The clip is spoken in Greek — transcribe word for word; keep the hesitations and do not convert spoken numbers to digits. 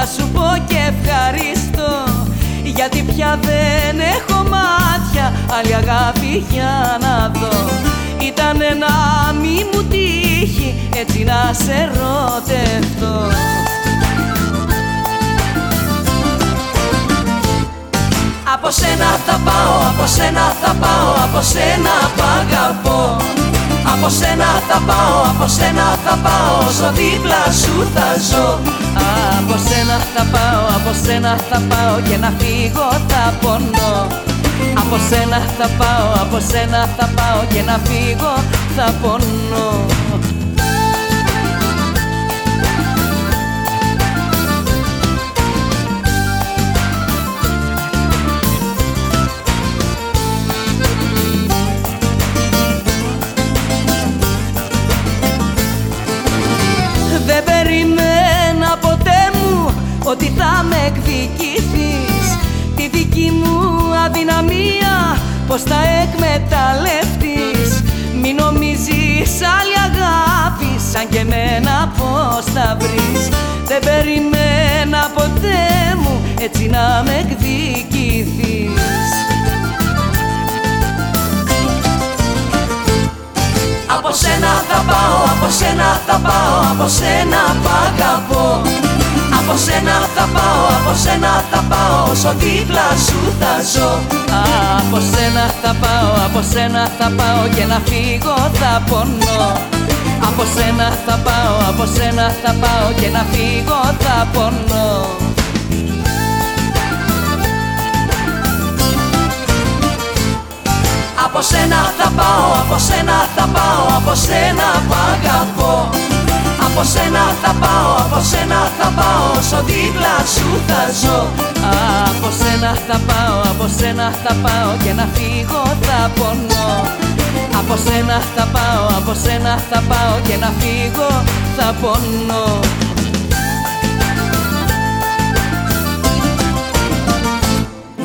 να σου πω και ευχαριστώ, γιατί πια δεν έχω μάτια άλλη αγάπη για να δω. Ήτανε να μη μου τύχει έτσι να σε ερωτευτώ. Από σένα θα πάω, από σένα θα πάω, από σένα π' αγαπώ. Από σένα θα πάω, από σένα θα πάω, όσο δίπλα σου θα ζω. Από σένα θα πάω, από σένα θα πάω και να φύγω θα πονώ. Από σένα θα πάω, από σένα θα πάω και να φύγω θα πονώ. Δεν περιμένα ποτέ μου ότι θα με εκδικηθείς, τη δική μου αδυναμία πως θα εκμεταλλευτείς. Μην νομίζεις άλλη αγάπη σαν και εμένα πως θα βρεις. Δεν περιμένα ποτέ μου έτσι να με εκδικηθείς. Από σένα θα πάω, από σένα θα πάω, από σένα π' αγαπώ. Από σένα θα πάω, από σένα θα πάω, όσο δίπλα σου θα ζω. Από σένα θα πάω, από σένα θα πάω και να φύγω θα πονώ. Από σένα θα πάω, από σένα θα πάω και να φύγω θα πονώ. Από σένα θα πάω, από σένα θα πάω, από σένα π' αγαπώ. Από σένα θα πάω, από σένα θα πάω, όσο δίπλα σου θα ζω. Από σένα θα πάω, από σένα θα πάω και να φύγω θα πονώ. Από σένα θα πάω, από σένα θα πάω και να φύγω θα πονώ.